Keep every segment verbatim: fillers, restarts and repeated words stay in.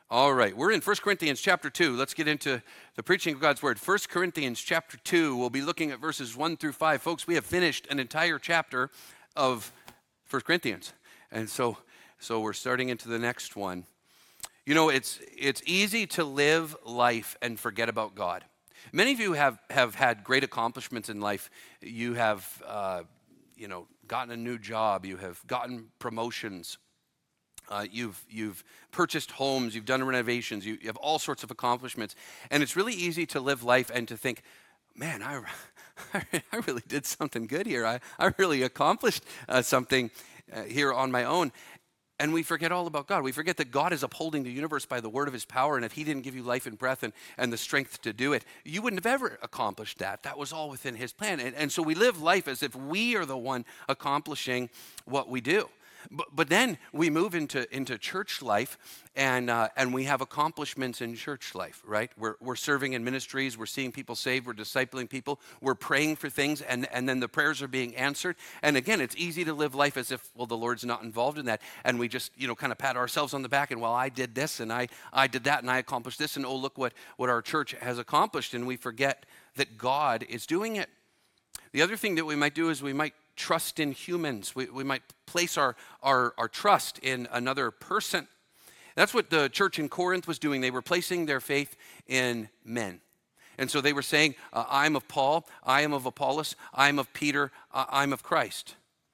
All right, we're in First Corinthians chapter two. Let's get into the preaching of God's word. First Corinthians chapter two, we'll be looking at verses one through five. Folks, we have finished an entire chapter of First Corinthians. And so so we're starting into the next one. You know, it's it's easy to live life and forget about God. Many of you have, have had great accomplishments in life. You have, uh, you know, gotten a new job. You have gotten promotions. Uh, you've you've purchased homes, you've done renovations, you, you have all sorts of accomplishments. And it's really easy to live life and to think, man, I, I really did something good here. I, I really accomplished uh, something uh, here on my own. And we forget all about God. We forget that God is upholding the universe by the word of his power. And if he didn't give you life and breath and, and the strength to do it, you wouldn't have ever accomplished that. That was all within his plan. And, and so we live life as if we are the one accomplishing what we do. But, but then we move into, into church life, and uh, and we have accomplishments in church life, right? We're, we're serving in ministries, we're seeing people saved, we're discipling people, we're praying for things, and, and then the prayers are being answered. And again, it's easy to live life as if, well, the Lord's not involved in that, and we just, you know, kind of pat ourselves on the back, and, well, I did this, and I, I did that, and I accomplished this, and oh, look what, what our church has accomplished, and we forget that God is doing it. The other thing that we might do is we might trust in humans. We, we might place our, our, our trust in another person. That's what the church in Corinth was doing. They were placing their faith in men. And so they were saying, uh, I'm of Paul, I am of Apollos, I am of Peter, uh, I'm of Christ.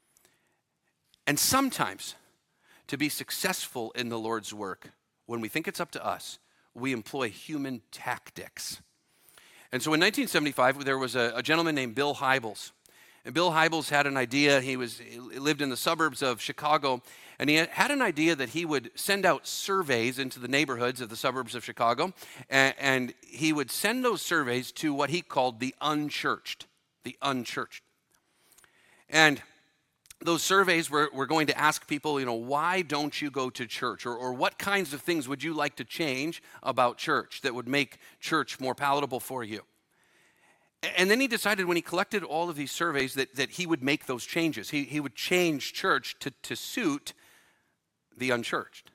And sometimes, to be successful in the Lord's work, when we think it's up to us, we employ human tactics. And so in nineteen seventy-five, there was a, a gentleman named Bill Hybels. And Bill Hybels had an idea. He was he lived in the suburbs of Chicago, and he had an idea that he would send out surveys into the neighborhoods of the suburbs of Chicago, and, and he would send those surveys to what he called the unchurched, the unchurched. And those surveys were, were going to ask people, you know, why don't you go to church? Or, or what kinds of things would you like to change about church that would make church more palatable for you? And then he decided when he collected all of these surveys that, that he would make those changes. He, he would change church to, to suit the unchurched.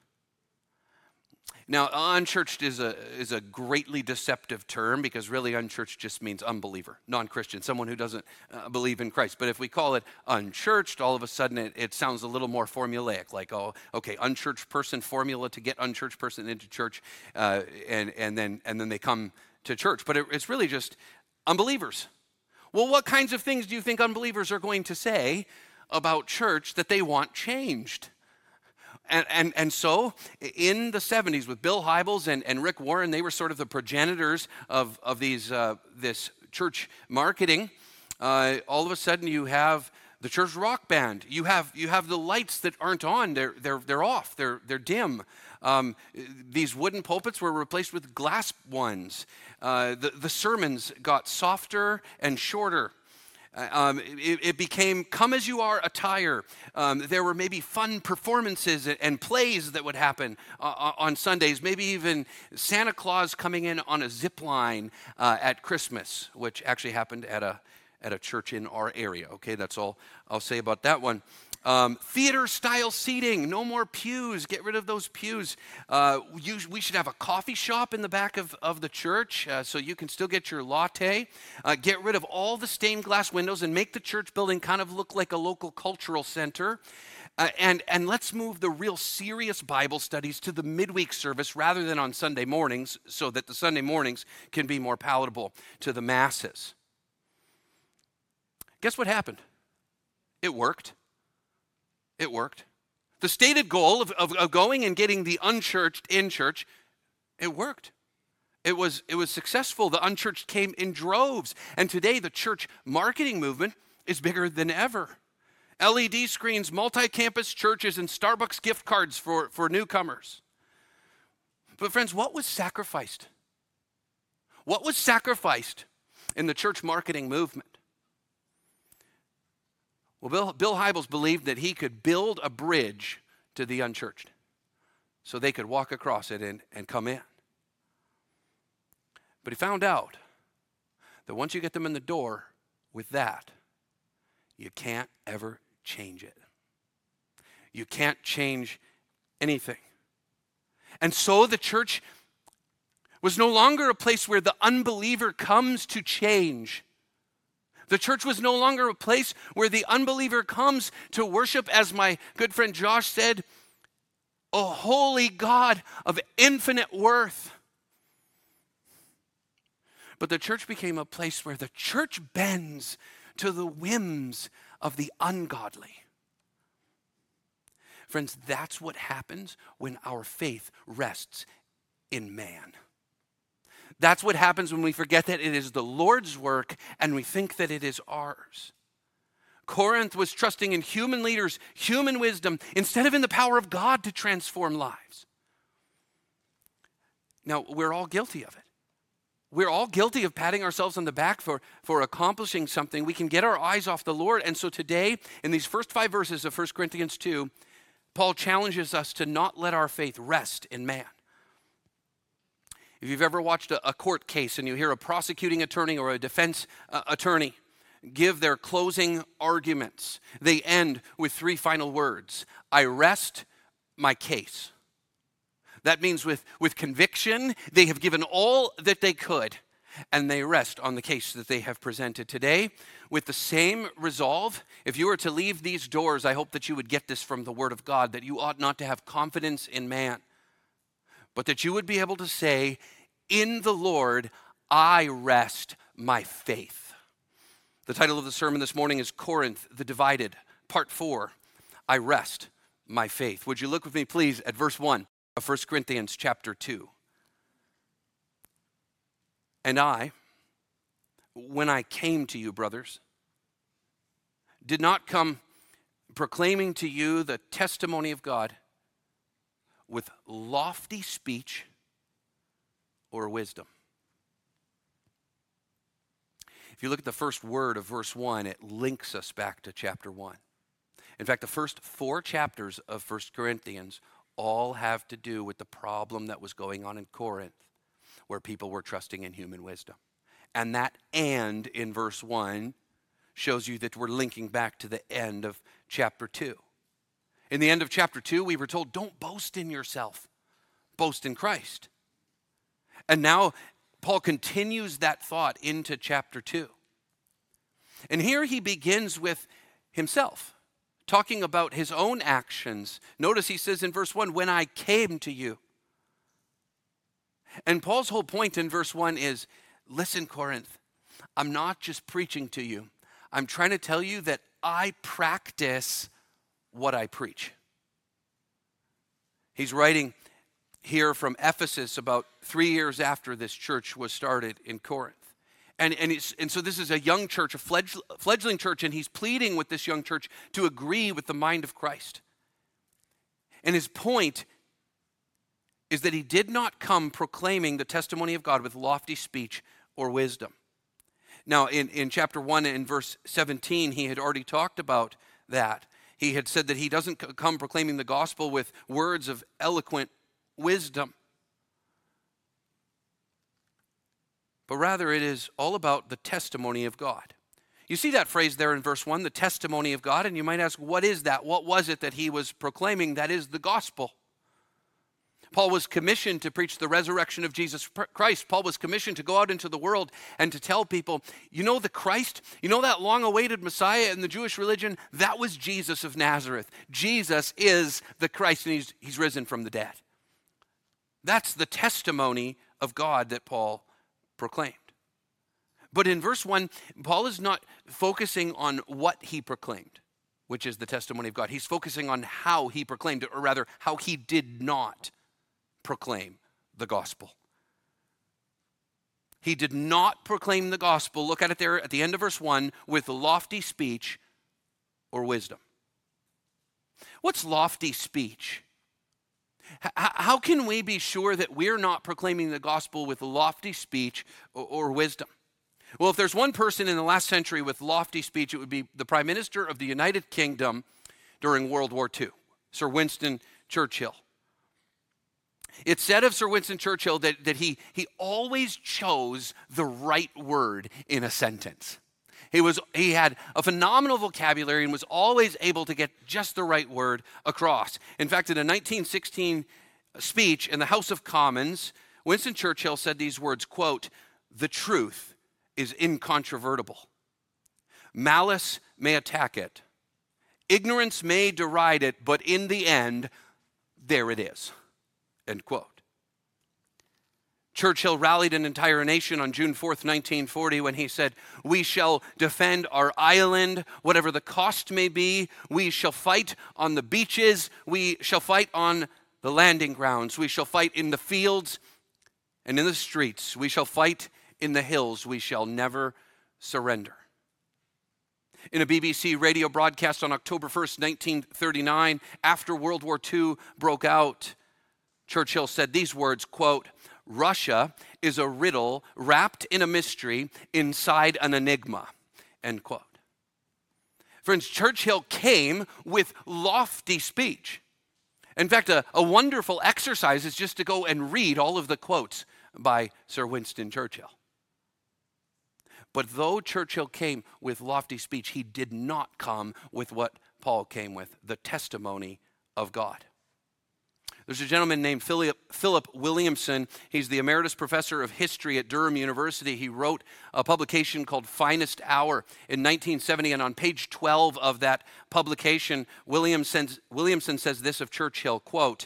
Now, unchurched is a, is a greatly deceptive term because really unchurched just means unbeliever, non-Christian, someone who doesn't uh, believe in Christ. But if we call it unchurched, all of a sudden it, it sounds a little more formulaic, like, oh, okay, unchurched person formula to get unchurched person into church, uh, and, and, then, and then they come to church. But it, it's really just unbelievers. Well, what kinds of things do you think unbelievers are going to say about church that they want changed? And, and, and so in the seventies with Bill Hybels and, and Rick Warren, they were sort of the progenitors of, of these uh, this church marketing. Uh, all of a sudden you have the church rock band. You have you have the lights that aren't on. They're they're they're off. They're they're dim. Um, these wooden pulpits were replaced with glass ones. Uh, the, the sermons got softer and shorter. Uh, um, it, it became come as you are attire. Um, there were maybe fun performances and, and plays that would happen uh, on Sundays. Maybe even Santa Claus coming in on a zip line uh, at Christmas, which actually happened at a at a church in our area. Okay, that's all I'll say about that one. Um, theater-style seating, no more pews. Get rid of those pews. Uh, you, we should have a coffee shop in the back of, of the church uh, so you can still get your latte. Uh, get rid of all the stained glass windows and make the church building kind of look like a local cultural center. Uh, and, and let's move the real serious Bible studies to the midweek service rather than on Sunday mornings so that the Sunday mornings can be more palatable to the masses. Guess what happened? It worked. It worked. The stated goal of, of, of going and getting the unchurched in church, it worked. It was, it was successful. The unchurched came in droves. And today the church marketing movement is bigger than ever. L E D screens, multi-campus churches, and Starbucks gift cards for, for newcomers. But friends, what was sacrificed? What was sacrificed in the church marketing movement? Well, Bill, Bill Hybels believed that he could build a bridge to the unchurched so they could walk across it and, and come in. But he found out that once you get them in the door with that, you can't ever change it. You can't change anything. And so the church was no longer a place where the unbeliever comes to change. The church was no longer a place where the unbeliever comes to worship, as my good friend Josh said, a holy God of infinite worth. But the church became a place where the church bends to the whims of the ungodly. Friends, that's what happens when our faith rests in man. That's what happens when we forget that it is the Lord's work and we think that it is ours. Corinth was trusting in human leaders, human wisdom, instead of in the power of God to transform lives. Now, we're all guilty of it. We're all guilty of patting ourselves on the back for, for accomplishing something. We can get our eyes off the Lord. And so today, in these first five verses of First Corinthians two, Paul challenges us to not let our faith rest in man. If you've ever watched a, a court case and you hear a prosecuting attorney or a defense uh, attorney give their closing arguments, they end with three final words: I rest my case. That means with, with conviction, they have given all that they could, and they rest on the case that they have presented. Today, with the same resolve, if you were to leave these doors, I hope that you would get this from the Word of God, that you ought not to have confidence in man, but that you would be able to say, in the Lord, I rest my faith. The title of the sermon this morning is Corinth the Divided, Part four, I rest my faith. Would you look with me, please, at verse one of First Corinthians chapter two. And I, when I came to you, brothers, did not come proclaiming to you the testimony of God with lofty speech or wisdom. If you look at the first word of verse one, it links us back to chapter one. In fact, the first four chapters of First Corinthians all have to do with the problem that was going on in Corinth, where people were trusting in human wisdom. And that "and" in verse one shows you that we're linking back to the end of chapter two. In the end of chapter two, we were told, don't boast in yourself, boast in Christ. And now Paul continues that thought into chapter two. And here he begins with himself, talking about his own actions. Notice he says in verse one, when I came to you. And Paul's whole point in verse one is, listen, Corinth, I'm not just preaching to you. I'm trying to tell you that I practice what I preach. He's writing here from Ephesus about three years after this church was started in Corinth. And, and, it's, and so this is a young church, a fledg, fledgling church, and he's pleading with this young church to agree with the mind of Christ. And his point is that he did not come proclaiming the testimony of God with lofty speech or wisdom. Now, in, in chapter one and verse seventeen, he had already talked about that. He had said that he doesn't come proclaiming the gospel with words of eloquent wisdom, but rather it is all about the testimony of God. You see that phrase there in verse one, the testimony of God, and you might ask, what is that? What was it that he was proclaiming? That is the gospel. Paul was commissioned to preach the resurrection of Jesus Christ. Paul was commissioned to go out into the world and to tell people, you know the Christ, you know that long-awaited Messiah in the Jewish religion? That was Jesus of Nazareth. Jesus is the Christ, and he's, he's risen from the dead. That's the testimony of God that Paul proclaimed. But in verse one, Paul is not focusing on what he proclaimed, which is the testimony of God. He's focusing on how he proclaimed it, or rather, how he did not proclaim the gospel. He did not proclaim the gospel, look at it there at the end of verse one, with lofty speech or wisdom. What's lofty speech? H- how can we be sure that we're not proclaiming the gospel with lofty speech or, or wisdom? Well, if there's one person in the last century with lofty speech, it would be the Prime Minister of the United Kingdom during World War Two, Sir Winston Churchill. It's said of Sir Winston Churchill that, that he, he always chose the right word in a sentence. He, was, he had a phenomenal vocabulary and was always able to get just the right word across. In fact, in a nineteen sixteen speech in the House of Commons, Winston Churchill said these words, quote, "The truth is incontrovertible. Malice may attack it. Ignorance may deride it, but in the end, there it is," end quote. Churchill rallied an entire nation on June fourth, nineteen forty, when he said, "We shall defend our island, whatever the cost may be. We shall fight on the beaches. We shall fight on the landing grounds. We shall fight in the fields and in the streets. We shall fight in the hills. We shall never surrender." In a B B C radio broadcast on October first, nineteen thirty-nine, after World War Two broke out, Churchill said these words, quote, "Russia is a riddle wrapped in a mystery inside an enigma," end quote. Friends, Churchill came with lofty speech. In fact, a, a wonderful exercise is just to go and read all of the quotes by Sir Winston Churchill. But though Churchill came with lofty speech, he did not come with what Paul came with, the testimony of God. There's a gentleman named Philip, Philip Williamson. He's the emeritus professor of history at Durham University. He wrote a publication called Finest Hour in nineteen seventy, and on page twelve of that publication, Williamson, Williamson says this of Churchill, quote,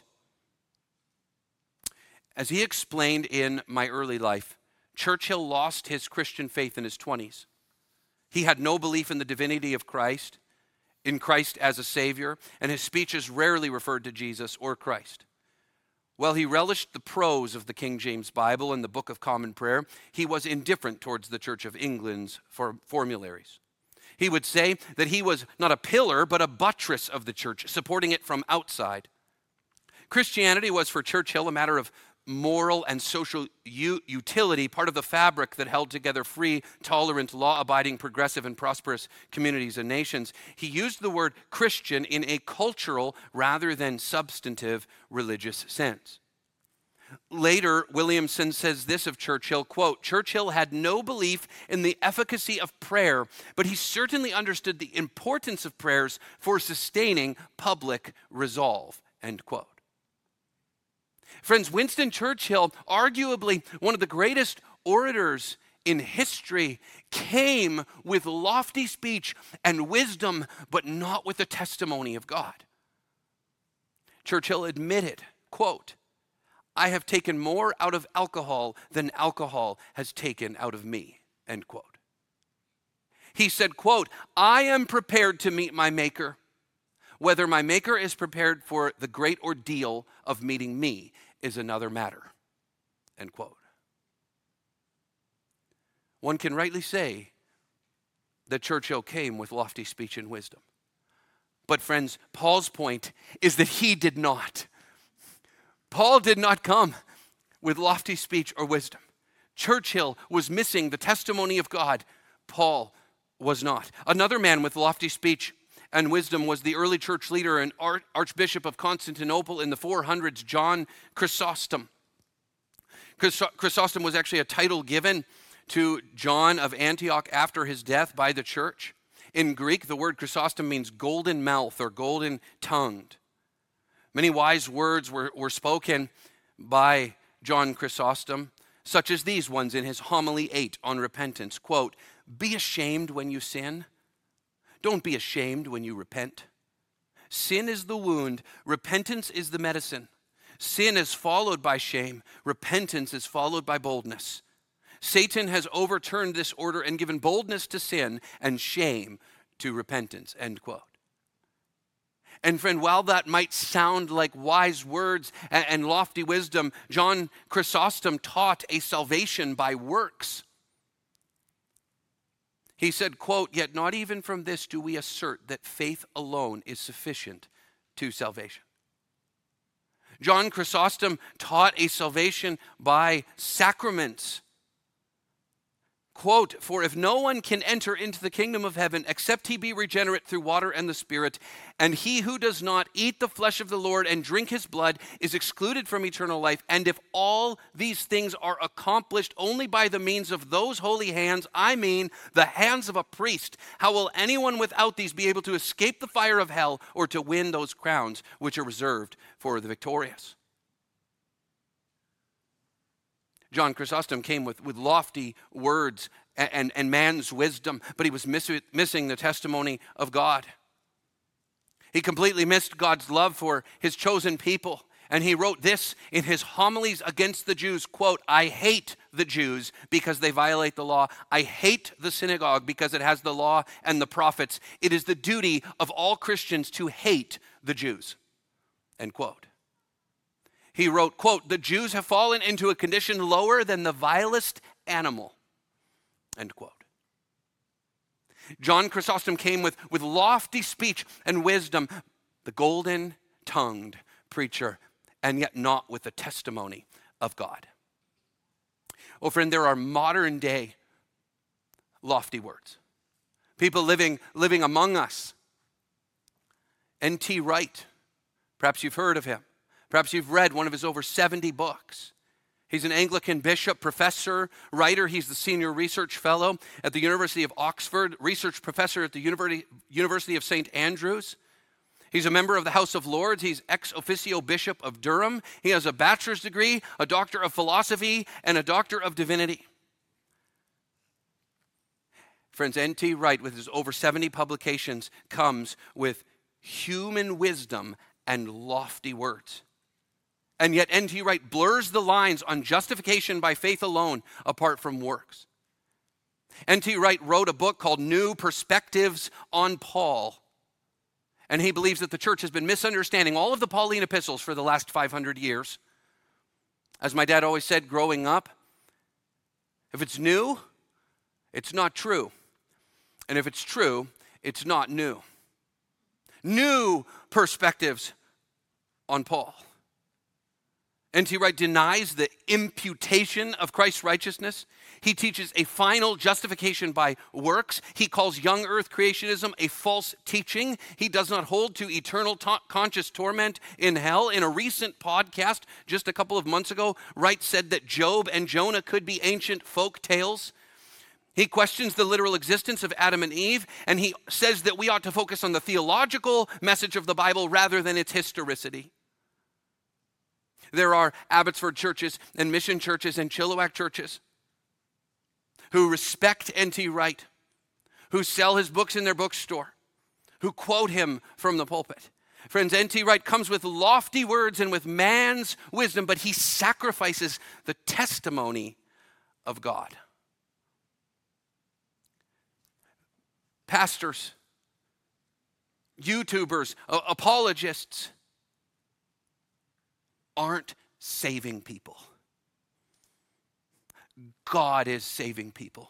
"As he explained in My Early Life, Churchill lost his Christian faith in his twenties. He had no belief in the divinity of Christ, in Christ as a Savior, and his speeches rarely referred to Jesus or Christ. While he relished the prose of the King James Bible and the Book of Common Prayer, he was indifferent towards the Church of England's for formularies. He would say that he was not a pillar, but a buttress of the church, supporting it from outside. Christianity was for Churchill a matter of moral and social u- utility, part of the fabric that held together free, tolerant, law-abiding, progressive, and prosperous communities and nations. He used the word Christian in a cultural rather than substantive religious sense." Later, Williamson says this of Churchill, quote, "Churchill had no belief in the efficacy of prayer, but he certainly understood the importance of prayers for sustaining public resolve," end quote. Friends, Winston Churchill, arguably one of the greatest orators in history, came with lofty speech and wisdom, but not with the testimony of God. Churchill admitted, quote, "I have taken more out of alcohol than alcohol has taken out of me," end quote. He said, quote, "I am prepared to meet my Maker. Whether my Maker is prepared for the great ordeal of meeting me is another matter," end quote. One can rightly say that Churchill came with lofty speech and wisdom. But friends, Paul's point is that he did not. Paul did not come with lofty speech or wisdom. Churchill was missing the testimony of God. Paul was not. Another man with lofty speech and wisdom was the early church leader and Archbishop of Constantinople in the four hundreds, John Chrysostom. Chrysostom was actually a title given to John of Antioch after his death by the church. In Greek, the word Chrysostom means golden mouth or golden tongued. Many wise words were, were spoken by John Chrysostom, such as these ones in his homily eight on repentance. Quote, "Be ashamed when you sin. Don't be ashamed when you repent. Sin is the wound, repentance is the medicine. Sin is followed by shame, repentance is followed by boldness. Satan has overturned this order and given boldness to sin and shame to repentance," end quote. And friend, while that might sound like wise words and, and lofty wisdom, John Chrysostom taught a salvation by works. He said, quote, "Yet not even from this do we assert that faith alone is sufficient to salvation." John Chrysostom taught a salvation by sacraments. Quote, "For if no one can enter into the kingdom of heaven except he be regenerate through water and the Spirit, and he who does not eat the flesh of the Lord and drink his blood is excluded from eternal life. And if all these things are accomplished only by the means of those holy hands, I mean the hands of a priest, how will anyone without these be able to escape the fire of hell or to win those crowns which are reserved for the victorious?" John Chrysostom came with, with lofty words and, and, and man's wisdom, but he was miss, missing the testimony of God. He completely missed God's love for his chosen people. And he wrote this in his homilies against the Jews, quote, "I hate the Jews because they violate the law. I hate the synagogue because it has the law and the prophets. It is the duty of all Christians to hate the Jews," end quote. He wrote, quote, "The Jews have fallen into a condition lower than the vilest animal," end quote. John Chrysostom came with, with lofty speech and wisdom, the golden-tongued preacher, and yet not with the testimony of God. Oh, friend, there are modern day lofty words. People living, living among us. N T Wright, perhaps you've heard of him. Perhaps you've read one of his over seventy books. He's an Anglican bishop, professor, writer. He's the senior research fellow at the University of Oxford, research professor at the University of Saint Andrews. He's a member of the House of Lords. He's ex officio bishop of Durham. He has a bachelor's degree, a doctor of philosophy, and a doctor of divinity. Friends, N T Wright, with his over seventy publications, comes with human wisdom and lofty words. And yet N T Wright blurs the lines on justification by faith alone apart from works. N T Wright wrote a book called New Perspectives on Paul. And he believes that the church has been misunderstanding all of the Pauline epistles for the last five hundred years. As my dad always said growing up, if it's new, it's not true. And if it's true, it's not new. New perspectives on Paul. N T Wright denies the imputation of Christ's righteousness. He teaches a final justification by works. He calls young earth creationism a false teaching. He does not hold to eternal ta- conscious torment in hell. In a recent podcast just a couple of months ago, Wright said that Job and Jonah could be ancient folk tales. He questions the literal existence of Adam and Eve, and he says that we ought to focus on the theological message of the Bible rather than its historicity. There are Abbotsford churches and mission churches and Chilliwack churches who respect N T Wright, who sell his books in their bookstore, who quote him from the pulpit. Friends, N T Wright comes with lofty words and with man's wisdom, but he sacrifices the testimony of God. Pastors, YouTubers, uh, apologists aren't saving people. God is saving people.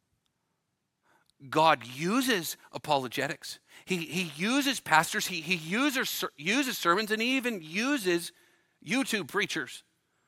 God uses apologetics. He, he uses pastors. He, he uses, uses sermons, and he even uses YouTube preachers.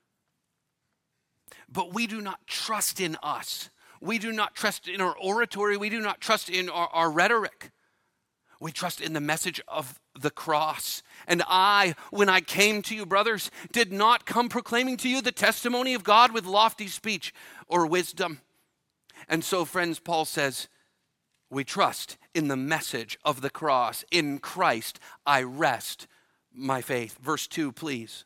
But we do not trust in us. We do not trust in our oratory. We do not trust in our, our rhetoric. We trust in the message of the cross. And I, when I came to you, brothers, did not come proclaiming to you the testimony of God with lofty speech or wisdom. And so, friends, Paul says, we trust in the message of the cross. In Christ, I rest my faith. Verse two, please.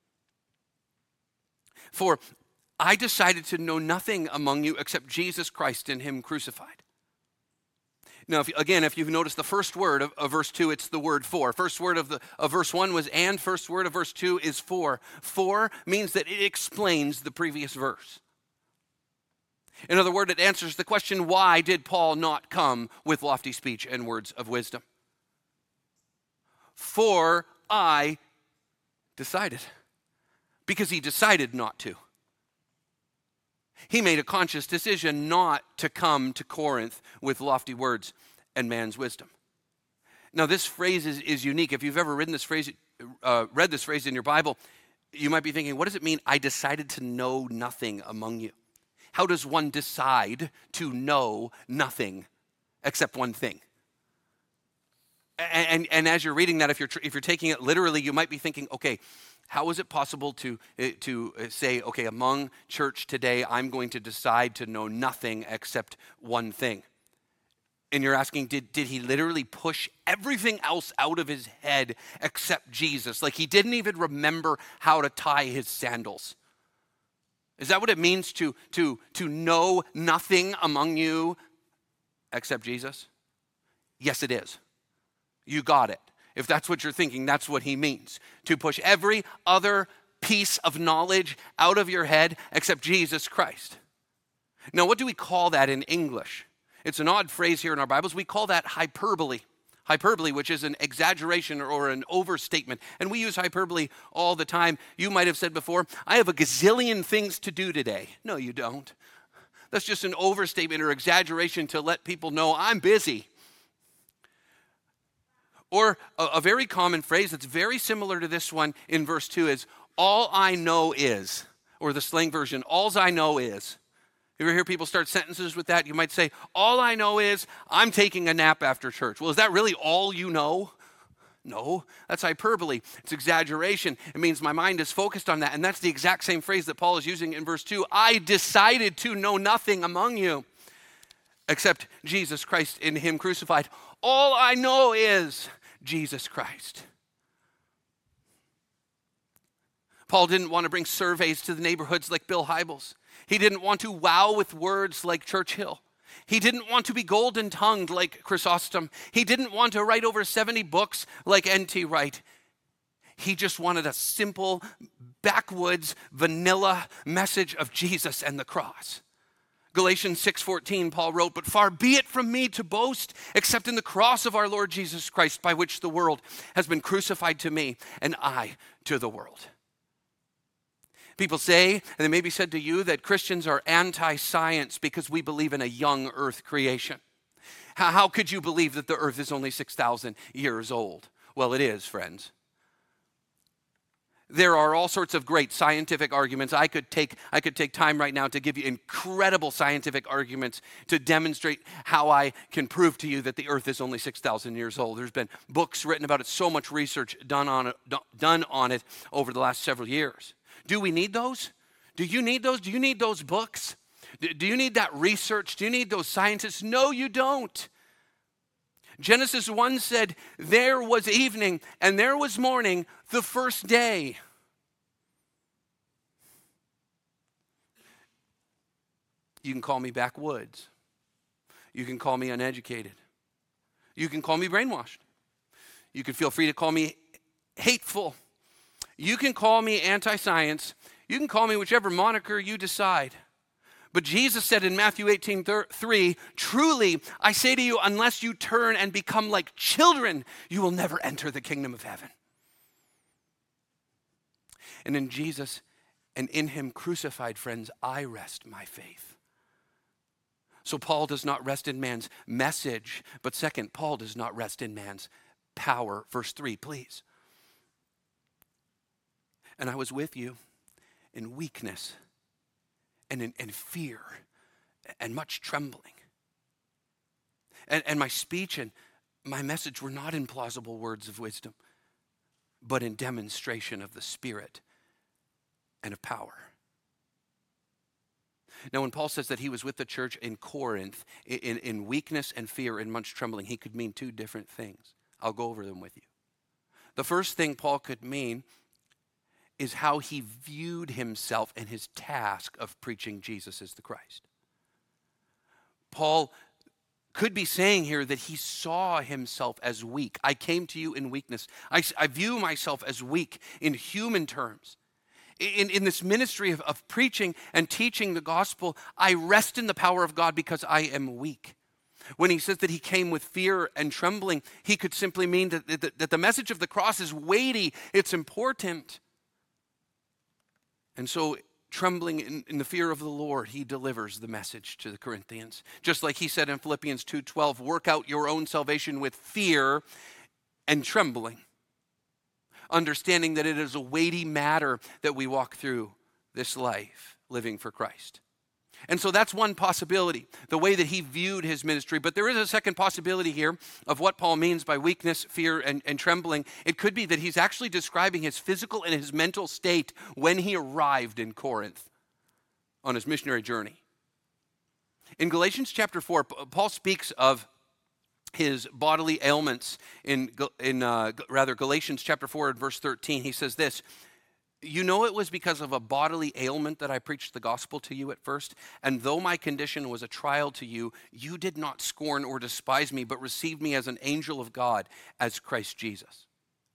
For I decided to know nothing among you except Jesus Christ and him crucified. Now, if, again, if you've noticed the first word of, of verse two, it's the word for. First word of, the, of verse one was and, first word of verse two is for. For means that it explains the previous verse. In other words, it answers the question, why did Paul not come with lofty speech and words of wisdom? For I decided. Because he decided not to. He made a conscious decision not to come to Corinth with lofty words and man's wisdom. Now, this phrase is, is unique. If you've ever written this phrase, uh, read this phrase in your Bible, you might be thinking, what does it mean, I decided to know nothing among you? How does one decide to know nothing except one thing? And, and, and as you're reading that, if you're, if you're taking it literally, you might be thinking, okay, how is it possible to, to say, okay, among church today, I'm going to decide to know nothing except one thing? And you're asking, did, did he literally push everything else out of his head except Jesus? Like he didn't even remember how to tie his sandals. Is that what it means to, to, to know nothing among you except Jesus? Yes, it is. You got it. If that's what you're thinking, that's what he means. To push every other piece of knowledge out of your head except Jesus Christ. Now, what do we call that in English? It's an odd phrase here in our Bibles. We call that hyperbole. Hyperbole, which is an exaggeration or an overstatement. And we use hyperbole all the time. You might have said before, I have a gazillion things to do today. No, you don't. That's just an overstatement or exaggeration to let people know I'm busy. Or a, a very common phrase that's very similar to this one in verse two is, all I know is, or the slang version, alls I know is. You ever hear people start sentences with that? You might say, all I know is I'm taking a nap after church. Well, is that really all you know? No, that's hyperbole. It's exaggeration. It means my mind is focused on that. And that's the exact same phrase that Paul is using in verse two. I decided to know nothing among you except Jesus Christ in him crucified. All I know is Jesus Christ. Paul didn't want to bring surveys to the neighborhoods like Bill Hybels. He didn't want to wow with words like Churchill. He didn't want to be golden-tongued like Chrysostom. He didn't want to write over seventy books like N T Wright. He just wanted a simple, backwoods, vanilla message of Jesus and the cross. Galatians six fourteen, Paul wrote, but far be it from me to boast except in the cross of our Lord Jesus Christ, by which the world has been crucified to me and I to the world. People say, and they may be said to you, that Christians are anti-science because we believe in a young earth creation. How, how could you believe that the earth is only six thousand years old? Well, it is, friends. There are all sorts of great scientific arguments. I could take, I could take time right now to give you incredible scientific arguments to demonstrate how I can prove to you that the earth is only six thousand years old. There's been books written about it, so much research done on it, done on it over the last several years. Do we need those? Do you need those? Do you need those books? Do you need that research? Do you need those scientists? No, you don't. Genesis one said, there was evening and there was morning the first day. You can call me backwoods. You can call me uneducated. You can call me brainwashed. You can feel free to call me hateful. You can call me anti-science. You can call me whichever moniker you decide. But Jesus said in Matthew eighteen three, truly, I say to you, unless you turn and become like children, you will never enter the kingdom of heaven. And in Jesus and in him crucified, friends, I rest my faith. So Paul does not rest in man's message, but second, Paul does not rest in man's power. Verse three, please. And I was with you in weakness and in, in fear and much trembling. And, and my speech and my message were not in plausible words of wisdom, but in demonstration of the Spirit and of power. Now, when Paul says that he was with the church in Corinth in, in weakness and fear and much trembling, he could mean two different things. I'll go over them with you. The first thing Paul could mean is how he viewed himself and his task of preaching Jesus as the Christ. Paul could be saying here that he saw himself as weak. I came to you in weakness. I, I view myself as weak in human terms. In, in this ministry of, of preaching and teaching the gospel, I rest in the power of God because I am weak. When he says that he came with fear and trembling, he could simply mean that, that, that the message of the cross is weighty, it's important. And so, trembling in, in the fear of the Lord, he delivers the message to the Corinthians. Just like he said in Philippians two twelve, work out your own salvation with fear and trembling. Understanding that it is a weighty matter that we walk through this life living for Christ. And so that's one possibility, the way that he viewed his ministry. But there is a second possibility here of what Paul means by weakness, fear, and, and trembling. It could be that he's actually describing his physical and his mental state when he arrived in Corinth on his missionary journey. In Galatians chapter four, Paul speaks of his bodily ailments in, in uh, rather Galatians chapter four and verse thirteen. He says this, You know it was because of a bodily ailment that I preached the gospel to you at first. And though my condition was a trial to you, you did not scorn or despise me, but received me as an angel of God, as Christ Jesus.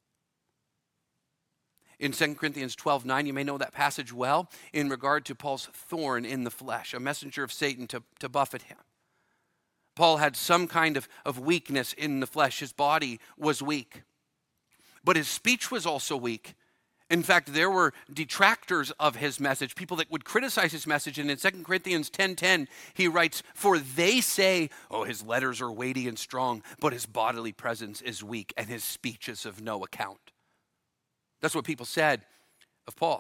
In Second Corinthians twelve nine, you may know that passage well, in regard to Paul's thorn in the flesh, a messenger of Satan to, to buffet him. Paul had some kind of, of weakness in the flesh. His body was weak. But his speech was also weak. In fact, there were detractors of his message, people that would criticize his message. And in Second Corinthians ten ten, he writes, "For they say, oh, his letters are weighty and strong, but his bodily presence is weak, and his speech is of no account." That's what people said of Paul.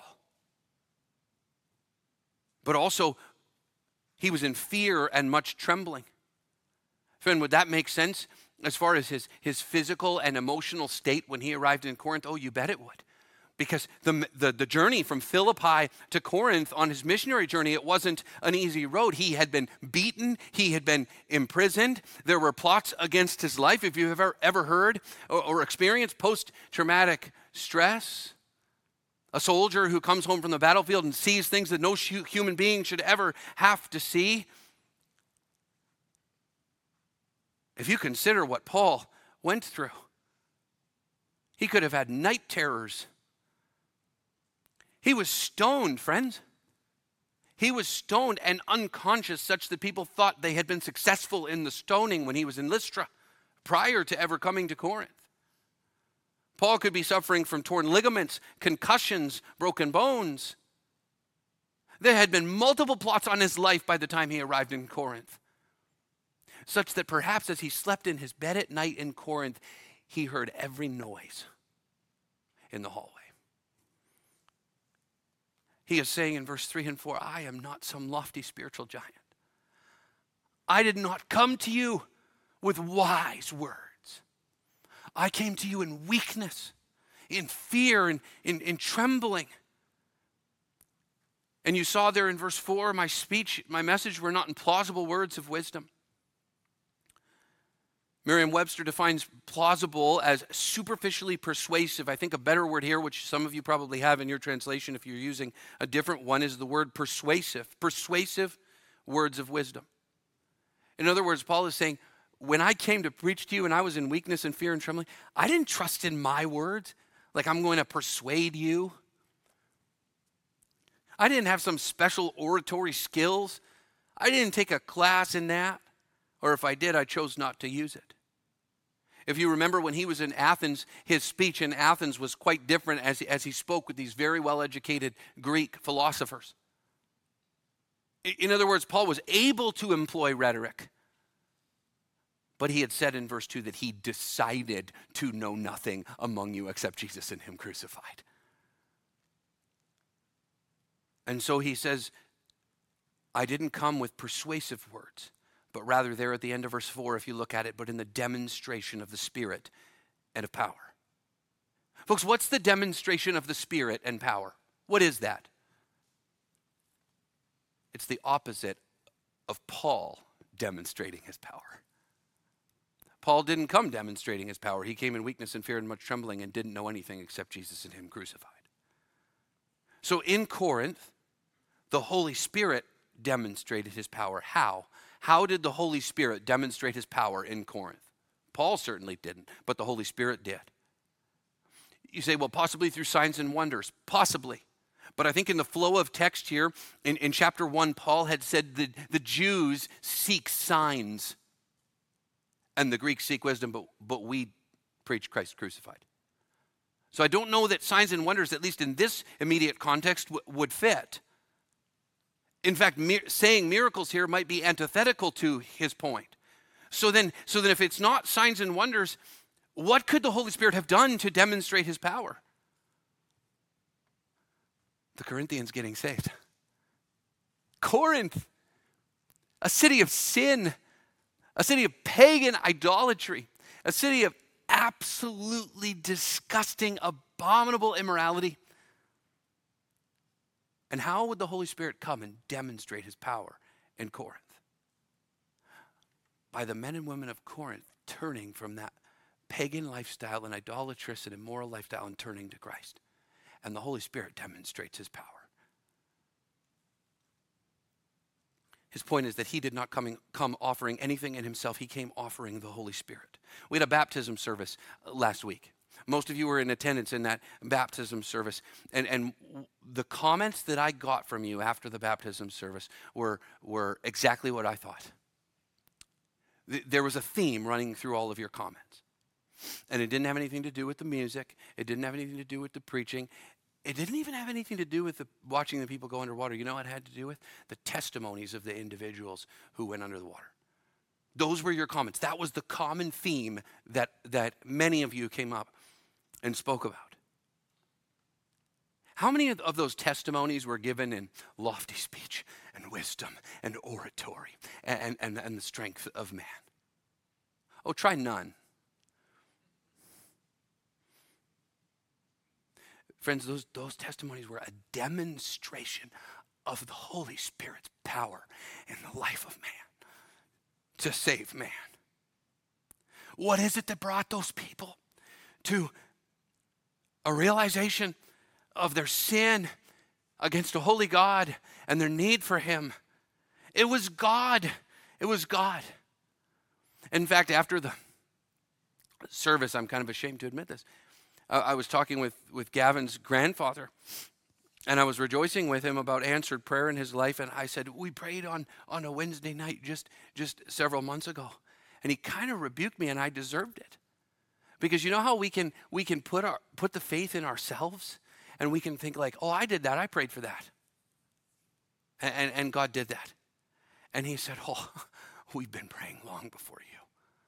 But also, he was in fear and much trembling. Friend, would that make sense as far as his, his physical and emotional state when he arrived in Corinth? Oh, you bet it would. Because the, the, the journey from Philippi to Corinth on his missionary journey, it wasn't an easy road. He had been beaten. He had been imprisoned. There were plots against his life. If you've ever, ever heard or, or experienced post-traumatic stress, a soldier who comes home from the battlefield and sees things that no human being should ever have to see. If you consider what Paul went through, he could have had night terrors. He was stoned, friends. He was stoned and unconscious, such that people thought they had been successful in the stoning when he was in Lystra prior to ever coming to Corinth. Paul could be suffering from torn ligaments, concussions, broken bones. There had been multiple plots on his life by the time he arrived in Corinth, such that perhaps as he slept in his bed at night in Corinth, he heard every noise in the hallway. He is saying in verse three and four, "I am not some lofty spiritual giant. I did not come to you with wise words. I came to you in weakness, in fear, and in, in trembling." And you saw there in verse four, my speech, my message were not in plausible words of wisdom. Merriam-Webster defines plausible as superficially persuasive. I think a better word here, which some of you probably have in your translation if you're using a different one, is the word persuasive. Persuasive words of wisdom. In other words, Paul is saying, when I came to preach to you and I was in weakness and fear and trembling, I didn't trust in my words, like I'm going to persuade you. I didn't have some special oratory skills. I didn't take a class in that. Or if I did, I chose not to use it. If you remember when he was in Athens, his speech in Athens was quite different as, as he spoke with these very well-educated Greek philosophers. In other words, Paul was able to employ rhetoric, but he had said in verse two that he decided to know nothing among you except Jesus and him crucified. And so he says, I didn't come with persuasive words, but rather there at the end of verse four, if you look at it, but in the demonstration of the Spirit and of power. Folks, what's the demonstration of the Spirit and power? What is that? It's the opposite of Paul demonstrating his power. Paul didn't come demonstrating his power. He came in weakness and fear and much trembling and didn't know anything except Jesus and him crucified. So in Corinth, the Holy Spirit demonstrated his power. How? How did the Holy Spirit demonstrate his power in Corinth? Paul certainly didn't, but the Holy Spirit did. You say, well, possibly through signs and wonders. Possibly. But I think in the flow of text here, in, in chapter one, Paul had said that the Jews seek signs and the Greeks seek wisdom, but, but we preach Christ crucified. So I don't know that signs and wonders, at least in this immediate context, w- would fit. In fact, mir- saying miracles here might be antithetical to his point. So then, so then if it's not signs and wonders, what could the Holy Spirit have done to demonstrate his power? The Corinthians getting saved. Corinth, a city of sin, a city of pagan idolatry, a city of absolutely disgusting, abominable immorality. And how would the Holy Spirit come and demonstrate his power in Corinth? By the men and women of Corinth turning from that pagan lifestyle and idolatrous and immoral lifestyle and turning to Christ. and the Holy Spirit demonstrates his power. His point is that he did not come, come offering anything in himself. He came offering the Holy Spirit. We had a baptism service last week. Most of you were in attendance in that baptism service. And, and the comments that I got from you after the baptism service were, were exactly what I thought. There was a theme running through all of your comments. And it didn't have anything to do with the music. It didn't have anything to do with the preaching. It didn't even have anything to do with the, watching the people go underwater. You know what it had to do with? The testimonies of the individuals who went under the water. Those were your comments. That was the common theme that, that many of you came up and spoke about. How many of those testimonies were given in lofty speech and wisdom and oratory and, and, and the strength of man? Oh, try none. Friends, those, those testimonies were a demonstration of the Holy Spirit's power in the life of man to save man. What is it that brought those people to a realization of their sin against a holy God and their need for him? It was God. It was God. In fact, after the service, I'm kind of ashamed to admit this, uh, I was talking with, with Gavin's grandfather, and I was rejoicing with him about answered prayer in his life, and I said, we prayed on, on a Wednesday night just, just several months ago. And he kind of rebuked me, and I deserved it. Because you know how we can we can put our put the faith in ourselves, and we can think like, oh, I did that, I prayed for that. And, and, and God did that. And he said, oh, we've been praying long before you.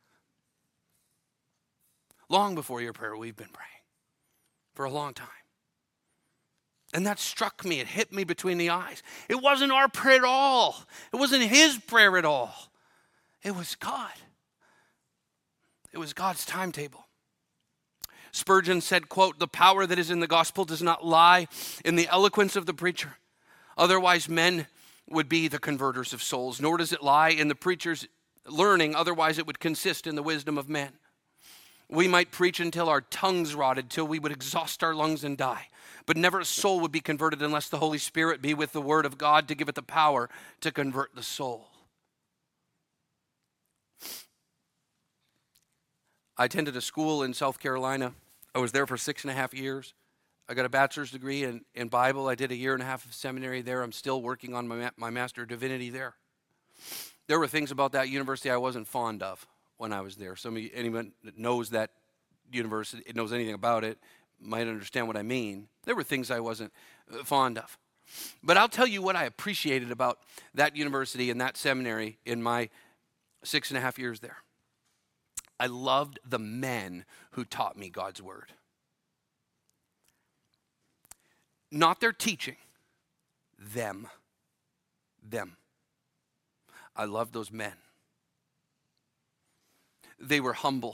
Long before your prayer, we've been praying. For a long time. And that struck me. It hit me between the eyes. It wasn't our prayer at all. It wasn't his prayer at all. It was God. It was God's timetable. Spurgeon said, quote, the power that is in the gospel does not lie in the eloquence of the preacher. Otherwise, men would be the converters of souls. Nor does it lie in the preacher's learning. Otherwise, it would consist in the wisdom of men. We might preach until our tongues rotted, till we would exhaust our lungs and die. But never a soul would be converted unless the Holy Spirit be with the word of God to give it the power to convert the soul. I attended a school in South Carolina. I was there for six and a half years. I got a bachelor's degree in, in Bible. I did a year and a half of seminary there. I'm still working on my, my Master of Divinity there. There were things about that university I wasn't fond of when I was there. Some of you, anyone that knows that university, knows anything about it, might understand what I mean. There were things I wasn't fond of. But I'll tell you what I appreciated about that university and that seminary in my six and a half years there. I loved the men who taught me God's word. Not their teaching, them. Them. I loved those men. They were humble.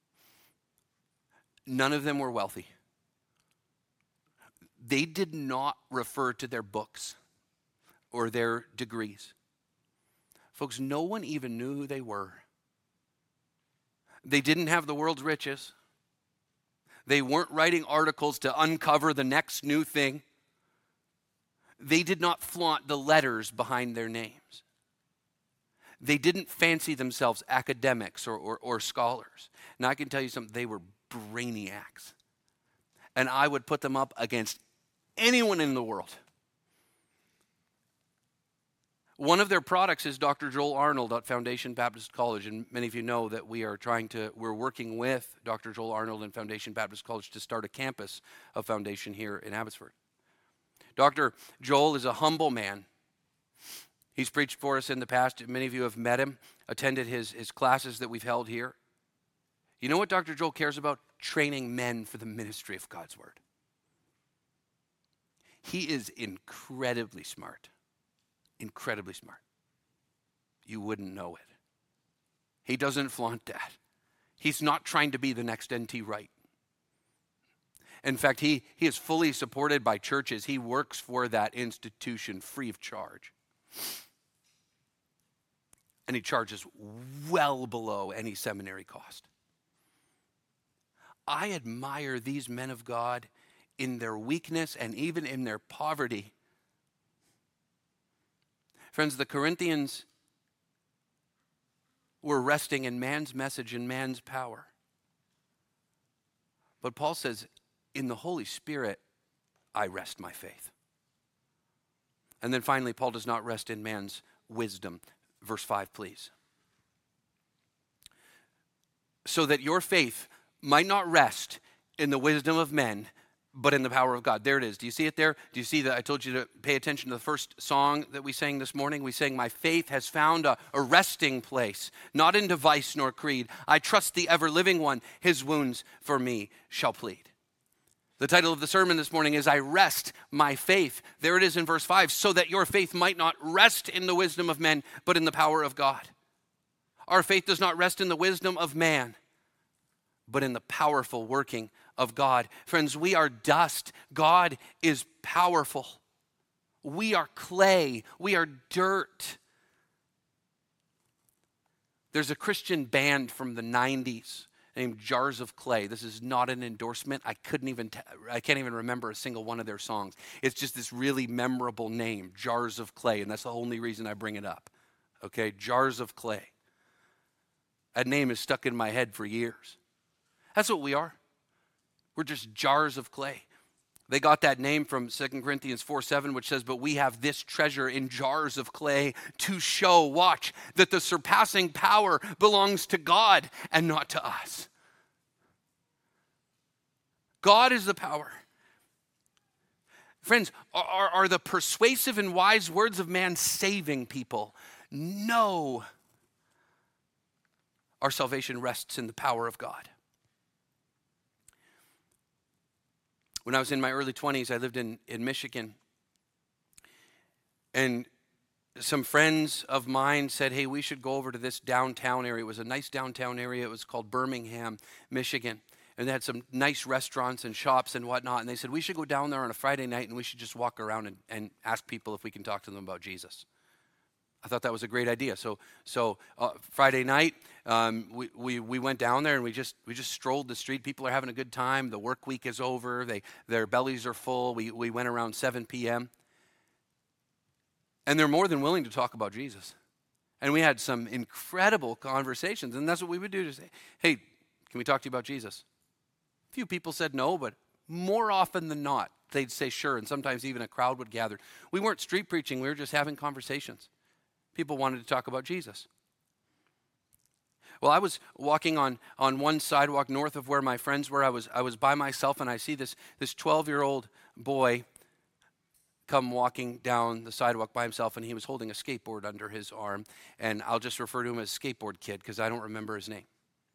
None of them were wealthy. They did not refer to their books or their degrees. Folks, no one even knew who they were. They didn't have the world's riches. They weren't writing articles to uncover the next new thing. They did not flaunt the letters behind their names. They didn't fancy themselves academics or, or, or scholars. Now, I can tell you something, they were brainiacs. And I would put them up against anyone in the world. One of their products is Doctor Joel Arnold at Foundation Baptist College, and many of you know that we are trying to, we're working with Doctor Joel Arnold and Foundation Baptist College to start a campus of Foundation here in Abbotsford. Doctor Joel is a humble man. He's preached for us in the past. Many of you have met him, attended his, his classes that we've held here. You know what Doctor Joel cares about? Training men for the ministry of God's word. He is incredibly smart. Incredibly smart. You wouldn't know it. He doesn't flaunt that. He's not trying to be the next N T Wright. In fact, he, he is fully supported by churches. He works for that institution free of charge. And he charges well below any seminary cost. I admire these men of God in their weakness and even in their poverty. Friends, the Corinthians were resting in man's message and man's power. But Paul says, in the Holy Spirit, I rest my faith. And then finally, Paul does not rest in man's wisdom. Verse five, please. So that your faith might not rest in the wisdom of men, but in the power of God. There it is. Do you see it there? Do you see that? I told you to pay attention to the first song that we sang this morning. We sang, my faith has found a, a resting place, not in device nor creed. I trust the ever-living one. His wounds for me shall plead. The title of the sermon this morning is, I rest my faith. There it is in verse five, so that your faith might not rest in the wisdom of men, but in the power of God. Our faith does not rest in the wisdom of man, but in the powerful working of God. Friends, we are dust. God is powerful. We are clay. We are dirt. There's a Christian band from the nineties named Jars of Clay. This is not an endorsement. I couldn't even, t- I can't even remember a single one of their songs. It's just this really memorable name, Jars of Clay, and that's the only reason I bring it up. Okay, Jars of Clay. That name is stuck in my head for years. That's what we are. We're just jars of clay. They got that name from Second Corinthians four seven, which says, but we have this treasure in jars of clay to show, watch, that the surpassing power belongs to God and not to us. God is the power. Friends, are, are the persuasive and wise words of man saving people? No. Our salvation rests in the power of God. When I was in my early twenties, I lived in, in Michigan. And some friends of mine said, hey, we should go over to this downtown area. It was a nice downtown area. It was called Birmingham, Michigan. And they had some nice restaurants and shops and whatnot. And they said, we should go down there on a Friday night and we should just walk around and, and ask people if we can talk to them about Jesus. I thought that was a great idea. So, so uh, Friday night, um, we, we we went down there and we just we just strolled the street. People are having a good time. The work week is over. They their bellies are full. We we went around seven p.m. and they're more than willing to talk about Jesus. And we had some incredible conversations. And that's what we would do to say, hey, can we talk to you about Jesus? A few people said no, but more often than not, they'd say sure. And sometimes even a crowd would gather. We weren't street preaching. We were just having conversations. People wanted to talk about Jesus. Well, I was walking on, on one sidewalk north of where my friends were. I was I was by myself, and I see this this twelve-year-old boy come walking down the sidewalk by himself, and he was holding a skateboard under his arm. And I'll just refer to him as Skateboard Kid because I don't remember his name.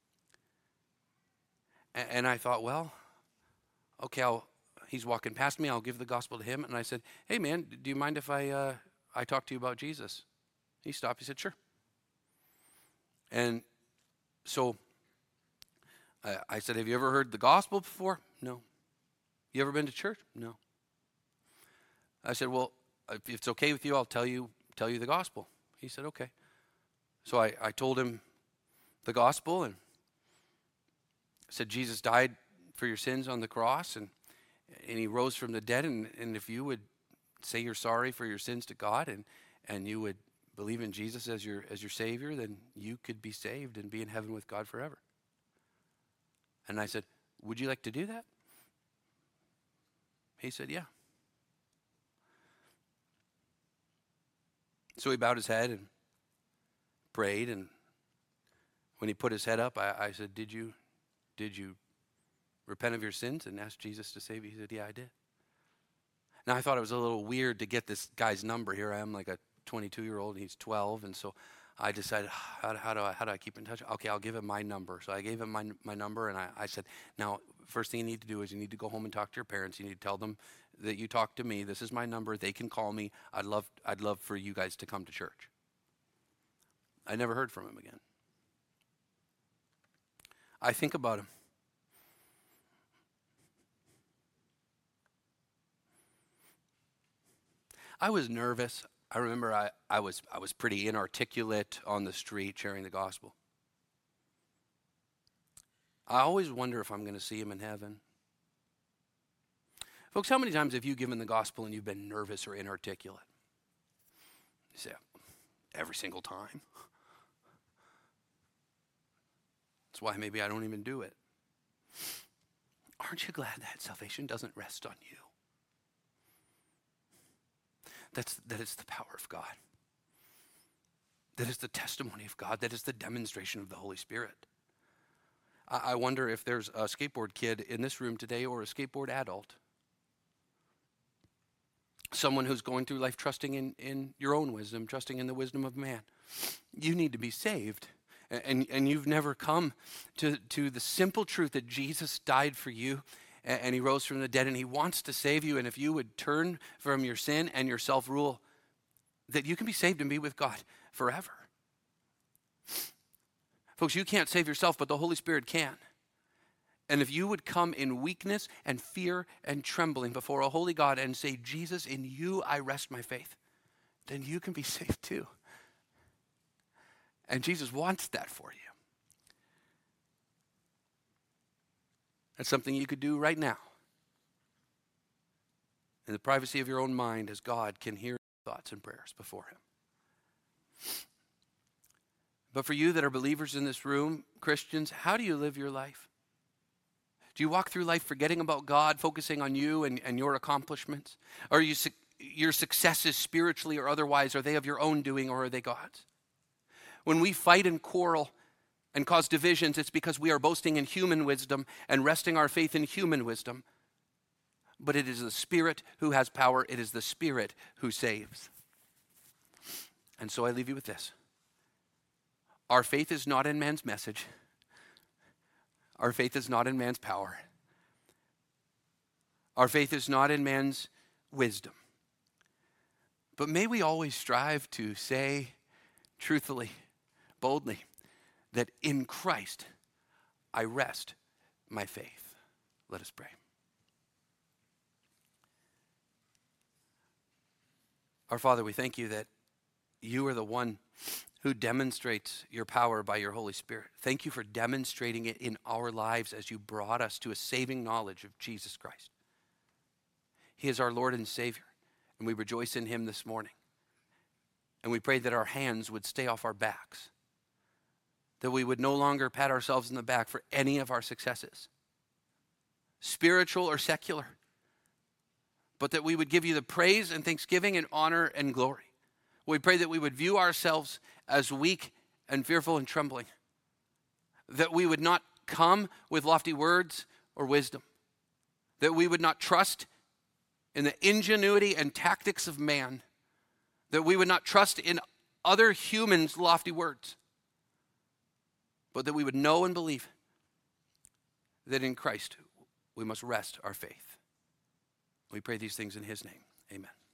And, and I thought, well, okay, I'll, he's walking past me. I'll give the gospel to him. And I said, hey, man, do you mind if I uh, I talk to you about Jesus? He stopped. He said, sure. And so uh, I said, have you ever heard the gospel before? No. You ever been to church? No. I said, well, if it's okay with you, I'll tell you tell you the gospel. He said, okay. So I, I told him the gospel and said, Jesus died for your sins on the cross and, and he rose from the dead. And, and if you would say you're sorry for your sins to God and, and you would believe in Jesus as your as your Savior, then you could be saved and be in heaven with God forever. And I said, would you like to do that? He said, yeah. So he bowed his head and prayed, and when he put his head up, I, I said, did you did you repent of your sins and ask Jesus to save you? He said, yeah, I did. Now I thought it was a little weird to get this guy's number. Here I am, like a twenty-two-year-old, and he's twelve, and so I decided, how, how do I how do I keep in touch? Okay, I'll give him my number. So I gave him my my number, and I, I said, now, first thing you need to do is you need to go home and talk to your parents. You need to tell them that you talked to me. This is my number. They can call me. I'd love I'd love for you guys to come to church. I never heard from him again. I think about him. I was nervous. I remember I, I was I was pretty inarticulate on the street sharing the gospel. I always wonder if I'm going to see him in heaven. Folks, how many times have you given the gospel and you've been nervous or inarticulate? You say, every single time. That's why maybe I don't even do it. Aren't you glad that salvation doesn't rest on you? That's, that is the power of God. That is the testimony of God. That is the demonstration of the Holy Spirit. I, I wonder if there's a skateboard kid in this room today or a skateboard adult. Someone who's going through life trusting in, in your own wisdom, trusting in the wisdom of man. You need to be saved. And, and you've never come to, to the simple truth that Jesus died for you and, and he rose from the dead and he wants to save you. And if you would turn from your sin and your self-rule, that you can be saved and be with God forever. Folks, you can't save yourself, but the Holy Spirit can. And if you would come in weakness and fear and trembling before a holy God and say, Jesus, in you I rest my faith, then you can be saved too. And Jesus wants that for you. That's something you could do right now. In the privacy of your own mind, as God can hear your thoughts and prayers before him. But for you that are believers in this room, Christians, how do you live your life? Do you walk through life forgetting about God, focusing on you and, and your accomplishments? Are you, your successes spiritually or otherwise, are they of your own doing or are they God's? When we fight and quarrel and cause divisions, it's because we are boasting in human wisdom and resting our faith in human wisdom. But it is the Spirit who has power. It is the Spirit who saves. And so I leave you with this. Our faith is not in man's message. Our faith is not in man's power. Our faith is not in man's wisdom. But may we always strive to say truthfully, boldly, that in Christ I rest my faith. Let us pray. Our Father, we thank you that you are the one who demonstrates your power by your Holy Spirit. Thank you for demonstrating it in our lives as you brought us to a saving knowledge of Jesus Christ. He is our Lord and Savior, and we rejoice in him this morning. And we pray that our hands would stay off our backs, that we would no longer pat ourselves in the back for any of our successes, spiritual or secular, but that we would give you the praise and thanksgiving and honor and glory. We pray that we would view ourselves as weak and fearful and trembling, that we would not come with lofty words or wisdom, that we would not trust in the ingenuity and tactics of man, that we would not trust in other humans' lofty words, but that we would know and believe that in Christ we must rest our faith. We pray these things in his name. Amen.